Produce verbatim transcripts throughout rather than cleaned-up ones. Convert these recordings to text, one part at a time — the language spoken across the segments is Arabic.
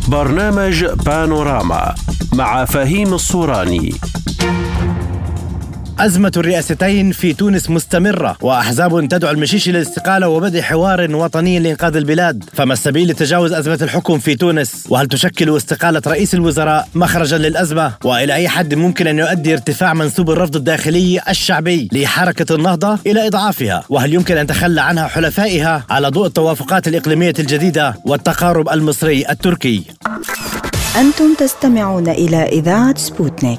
برنامج بانوراما مع فهيم الصوراني. أزمة الرئاستين في تونس مستمرة، وأحزاب تدعو المشيشي للاستقالة وبدء حوار وطني لإنقاذ البلاد. فما السبيل لتجاوز أزمة الحكم في تونس؟ وهل تشكل استقالة رئيس الوزراء مخرجا للأزمة؟ وإلى أي حد ممكن أن يؤدي ارتفاع منسوب الرفض الداخلي الشعبي لحركة النهضة إلى إضعافها؟ وهل يمكن أن تخلى عنها حلفائها على ضوء التوافقات الإقليمية الجديدة والتقارب المصري التركي؟ أنتم تستمعون إلى إذاعة سبوتنيك.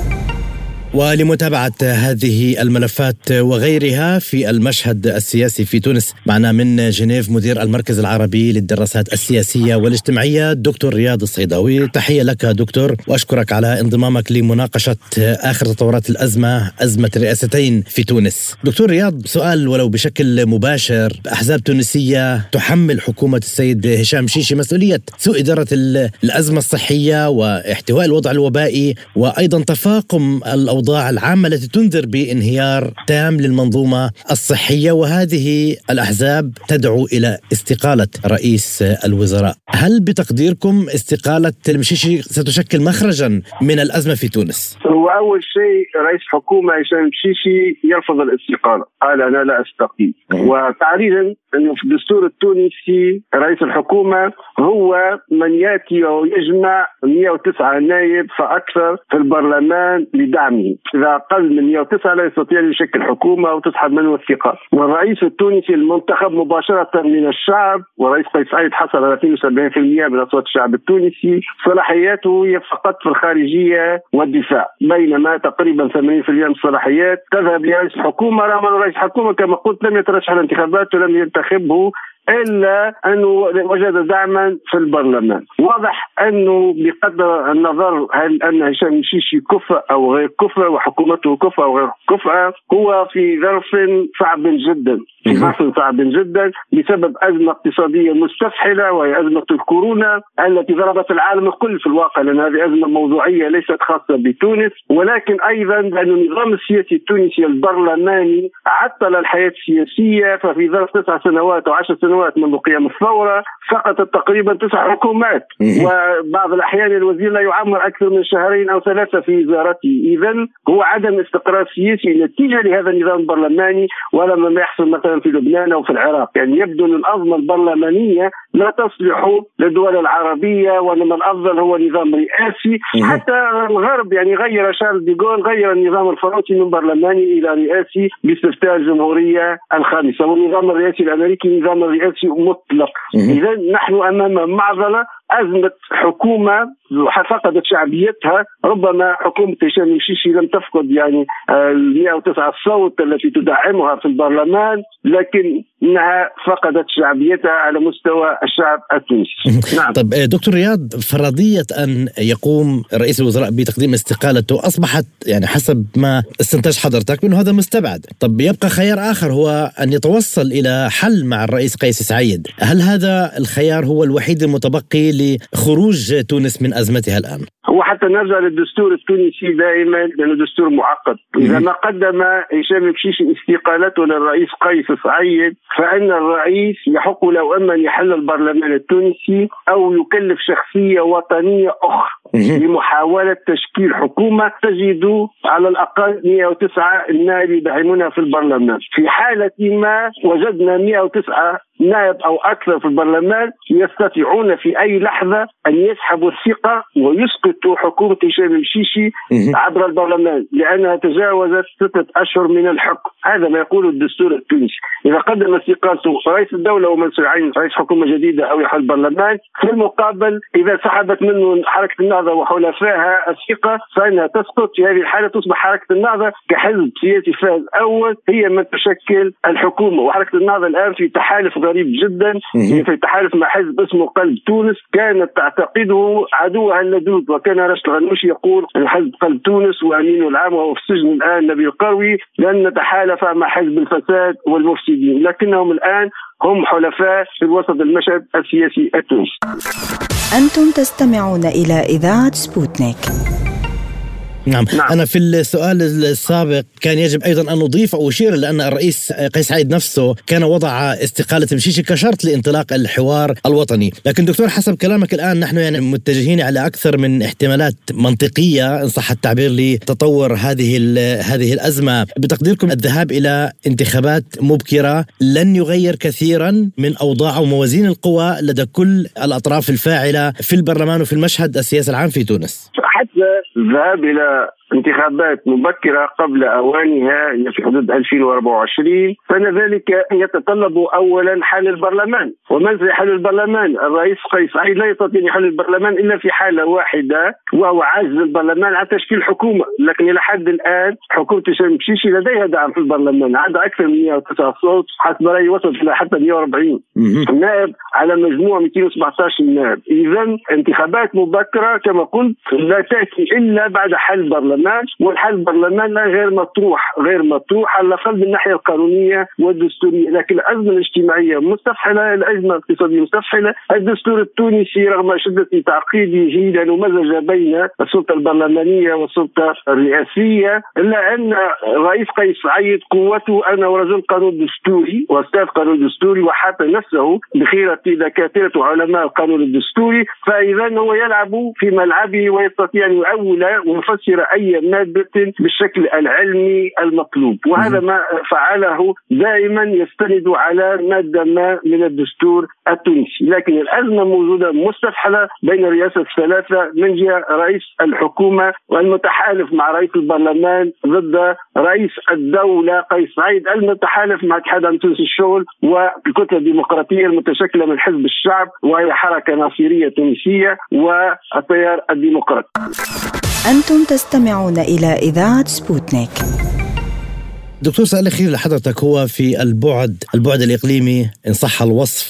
ولمتابعة هذه الملفات وغيرها في المشهد السياسي في تونس، معنا من جنيف مدير المركز العربي للدراسات السياسية والاجتماعية دكتور رياض الصيداوي. تحية لك دكتور، وأشكرك على انضمامك لمناقشة آخر تطورات الأزمة، أزمة الرئاستين في تونس. دكتور رياض، سؤال ولو بشكل مباشر، أحزاب تونسية تحمل حكومة السيد هشام شيشي مسؤولية سوء إدارة الأزمة الصحية واحتواء الوضع الوبائي، وأيضا تفاقم الأوضاع العامة التي تنذر بانهيار تام للمنظومة الصحية، وهذه الأحزاب تدعو إلى استقالة رئيس الوزراء. هل بتقديركم استقالة المشيشي ستشكل مخرجا من الأزمة في تونس؟ هو أول شيء رئيس حكومة هشام شيشي يرفض الاستقالة، قال أنا لا أستقيل. وتعريضا أنه في الدستور التونسي رئيس الحكومة هو من يأتي ويجمع مئة وتسعة نائب فأكثر في البرلمان لدعمه. إذا أقل من مئة وتسعة لا يستطيع أن يشكل حكومة وتسحب منه الثقة. والرئيس التونسي المنتخب مباشرة من الشعب، ورئيس قيس سعيد حصل على اثنين وسبعين بالمئة من أصوات الشعب التونسي. صلاحياته هي فقط في الخارجية والدفاع، بينما تقريبا ثمانين بالمئة من الصلاحيات تذهب لرئيس الحكومة، رغم أن رئيس الحكومة كما قلت لم يترشح الانتخابات ولم ينتخبه إلا أنه وجد دعما في البرلمان. واضح أنه بقدر النظر هل أن هشام شيشي كفء أو غير كفء وحكومته كفء أو غير كفء، هو في ظرف صعب جدا، في ظرف صعب جدا بسبب أزمة اقتصادية مستفحلة، وهي أزمة الكورونا التي ضربت العالم الكل في الواقع، لأن هذه أزمة موضوعية ليست خاصة بتونس، ولكن أيضا لأن النظام السياسي التونسي البرلماني عطل الحياة السياسية. ففي ظرف تسع سنوات أو عشر سنوات منذ قيام الثورة سقطت تقريبا تسع حكومات، وبعض الأحيان الوزير لا يعمر أكثر من شهرين أو ثلاثة في وزارته. إذن هو عدم استقرار سياسي نتيجة لهذا النظام البرلماني، ولما ما يحصل مثلا في لبنان أو في العراق. يعني يبدو أن الأنظمة البرلمانية لا تصلح للدول العربية، وإنما الأفضل هو نظام رئاسي. حتى الغرب يعني غير شارل دي غول، غير النظام الفرنسي من برلماني إلى رئاسي باستفتاء الجمهورية الخامسة، والنظام الرئاسي الأمريكي نظام رئاسي مطلق. إذا نحن أمام معضلة، أزمة حكومة فقدت شعبيتها. ربما حكومة هشام شيشي لم تفقد يعني المئة وتسعة الصوت التي تدعمها في البرلمان، لكن إنها فقدت شعبيتها على مستوى الشعب التونسي. نعم. طب دكتور رياض، فرضية أن يقوم رئيس الوزراء بتقديم استقالته أصبحت يعني حسب ما استنتج حضرتك منه هذا مستبعد. طب يبقى خيار آخر هو أن يتوصل إلى حل مع الرئيس قيس سعيد. هل هذا الخيار هو الوحيد المتبقي لخروج تونس من أزمتها الآن؟ هو حتى نرجع للدستور التونسي دائما لأنه دستور معقد. إذا ما قدم هشام شيشي استقالته للرئيس قيس سعيد، فإن الرئيس يحق له أما أن يحل البرلمان التونسي أو يكلف شخصية وطنية أخرى لمحاولة تشكيل حكومة تجد على الأقل مئة وتسعة نائب يدعمونها في البرلمان. في حالة ما وجدنا مئة وتسعة نائب أو أكثر في البرلمان يستطيعون في أي لحظة أن يسحبوا الثقة ويسقطوا حكومة هشام شيشي عبر البرلمان، لأنها تجاوزت ستة أشهر من الحكم. هذا ما يقوله الدستور التونسي. إذا قدم استقالته رئيس الدولة ومن سيعين رئيس حكومة جديدة أو يحل البرلمان، في المقابل إذا سحبت منه حركة النهضة وحلفائها الثقة فإنها تسقط. في هذه الحالة تصبح حركة النهضة كحزب سياسي فاز أول هي من تشكل الحكومة. وحركة النهضة الآن في تحالف غريب جدا، في تحالف مع حزب اسمه قلب تونس كانت تعتقده عدوها اللدود. وكان رشد الغنوشي يقول الحزب قلب تونس وأمينه العام وهو في السجن الآن نبيل قروي لأن تحالف مع حزب الفساد والمفسدين، لكنهم الآن هم حلفاء في وسط المشهد السياسي التونسي. أنتم تستمعون إلى إذاعة سبوتنيك. نعم. نعم. أنا في السؤال السابق كان يجب أيضا أن نضيف أو أشير لأن الرئيس قيس سعيد نفسه كان وضع استقالة مشيشي كشرط لانطلاق الحوار الوطني، لكن دكتور حسب كلامك الآن نحن يعني متجهين على أكثر من احتمالات منطقية إن صح التعبير لتطور هذه هذه الأزمة. بتقديركم الذهاب إلى انتخابات مبكرة لن يغير كثيرا من أوضاع وموازين القوى لدى كل الأطراف الفاعلة في البرلمان وفي المشهد السياسي العام في تونس؟ حتى الذهاب إلى انتخابات مبكرة قبل أوانها في حدود ألفين وأربعة وعشرين فإن ذلك يتطلب أولا حل البرلمان. ومن سيحل البرلمان؟ الرئيس قيس سعيد لا يستطيع أن يحل البرلمان إلا في حالة واحدة وهو عجز البرلمان عن تشكيل حكومة. لكن إلى حد الآن حكومة هشام مشيشي لديها دعم في البرلمان، عندها أكثر من مئة وتسعة صوت، حسب رأيي وصلت إلى حتى مئة وأربعين نائب على مجموع مئتين وسبعة عشر نائب. إذن انتخابات مبكرة كما قلت لا تأتي إلا بعد حل البرلمان، والحل البرلمان غير مطروح غير مطروح على الأقل من الناحية القانونية والدستورية. لكن الأزمة الاجتماعية مستفحلة، الأزمة الاقتصادية مستفحلة. الدستور التونسي رغم شدة تعقيده لأنه مزج بين السلطة البرلمانية والسلطة الرئاسية، إلا أن الرئيس قيس سعيد قوته أنه رجل قانون دستوري وأستاذ قانون دستوري وحاط نفسه بخيرة دكاترة وعلماء القانون الدستوري، فإذا هو يلعب في ملعبه ويستطيع أن يؤول ويفسر أي مادة بالشكل العلمي المطلوب، وهذا ما فعله دائما يستند على مادة ما من الدستور التونسي. لكن الأزمة موجودة مستفحلة بين الرئاسة الثلاثة، من جهة رئيس الحكومة والمتحالف مع رئيس البرلمان ضد رئيس الدولة قيس سعيد المتحالف مع اتحاد عام تونس الشغل والكتلة الديمقراطية المتشكلة من حزب الشعب وهي حركة ناصرية تونسية والتيار الديمقراطي. أنتم تستمعون إلى إذاعة سبوتنيك. دكتور سؤال أخير لحضرتك هو في البعد البعد الإقليمي إن صح الوصف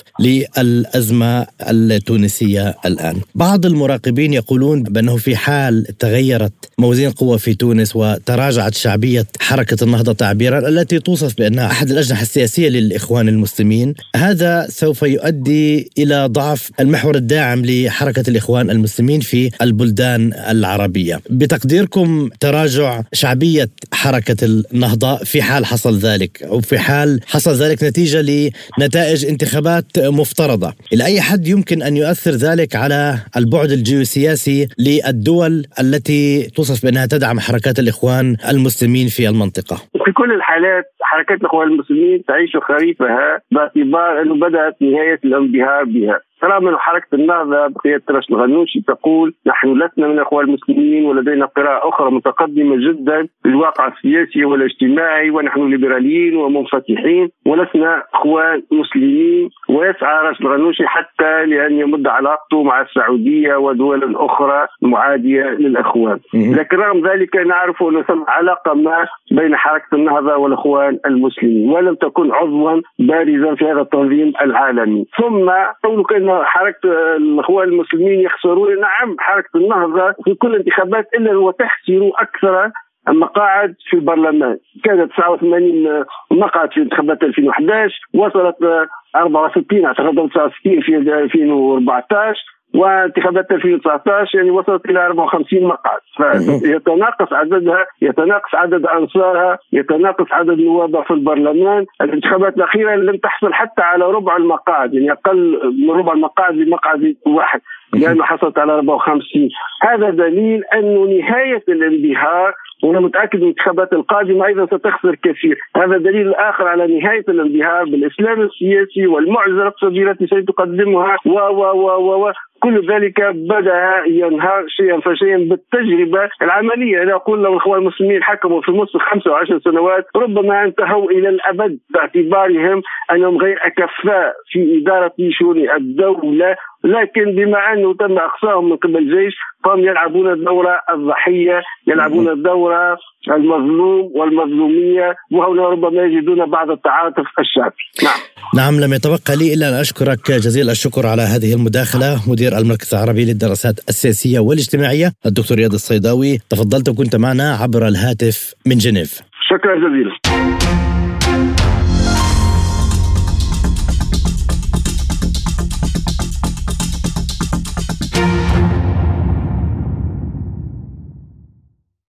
للأزمة التونسية الآن. بعض المراقبين يقولون بأنه في حال تغيرت موازين القوى في تونس وتراجعت شعبية حركة النهضة تعبيرا التي توصف بأنها أحد الأجنحة السياسية للإخوان المسلمين، هذا سوف يؤدي إلى ضعف المحور الداعم لحركة الإخوان المسلمين في البلدان العربية. بتقديركم تراجع شعبية حركة النهضة في حال حصل ذلك أو في حال حصل ذلك نتيجة لنتائج انتخابات مفترضة، إلى أي حد يمكن أن يؤثر ذلك على البعد الجيوسياسي للدول التي توصف بأنها تدعم حركات الإخوان المسلمين في المنطقة؟ في كل الحالات حركات الإخوان المسلمين تعيش خريفها باعتبار أنه بدأت نهاية الانبهار بها. طالما حركة النهضة بقيادة راشد الغنوشي تقول نحن لسنا من الإخوان المسلمين ولدينا قراءة أخرى متقدمة جدا للواقع السياسي والاجتماعي ونحن ليبراليين ومنفتحين ولسنا إخوان مسلمين، ويسعى راشد الغنوشي حتى لأن يمد علاقته مع السعودية ودول أخرى معادية للإخوان. لكن رغم ذلك نعرف أن ثم علاقة ما بين حركة النهضة والإخوان المسلمين ولم تكن عضوا بارزا في هذا التنظيم العالمي. ثم قولك أن حركة الإخوان المسلمين يخسرون، نعم حركة النهضة في كل انتخابات إلا وتخسر أكثر المقاعد في البرلمان، كانت تسعة وثمانين مقعد في انتخابات ألفين وأحد عشر، وصلت أربعة وستين اعتقد تسعة وستين في ألفين وأربعة عشر، وانتخابات ألفين وتسعة عشر يعني وصلت إلى أربعة وخمسين مقعد، فيتناقص عددها، يتناقص عدد أنصارها، يتناقص عدد نوابها في البرلمان. الانتخابات الأخيرة لم تحصل حتى على ربع المقاعد، يعني أقل من ربع المقاعد بمقعد واحد لأنه حصلت على أربعة وخمسين. هذا دليل أنه نهاية الانبهار، وأنا متأكد أن الانتخابات القادمة أيضا ستخسر كثير. هذا دليل آخر على نهاية الانبهار بالإسلام السياسي والمعجزة الاقتصادية التي ستقدمها و و و و كل ذلك بدأ ينهار شيئا فشيئا بالتجربة العملية. أنا أقول لو الإخوان المسلمين حكموا في مصر خمسة وعشر سنوات ربما انتهوا إلى الأبد باعتبارهم أنهم غير أكفاء في إدارة شؤون الدولة، لكن بما أنه تم إقصائهم من قبل الجيش فهم يلعبون الدورة الضحية، يلعبون الدورة المظلوم والمظلومية، وهنا ربما يجدون بعض التعاطف الشعبي. نعم نعم لم يتبقى لي إلا أن أشكرك جزيل الشكر على هذه المداخلة، مدير المركز العربي للدراسات السياسية والاجتماعية الدكتور رياض الصيداوي. تفضلت وكنت معنا عبر الهاتف من جنيف. شكرا جزيلا.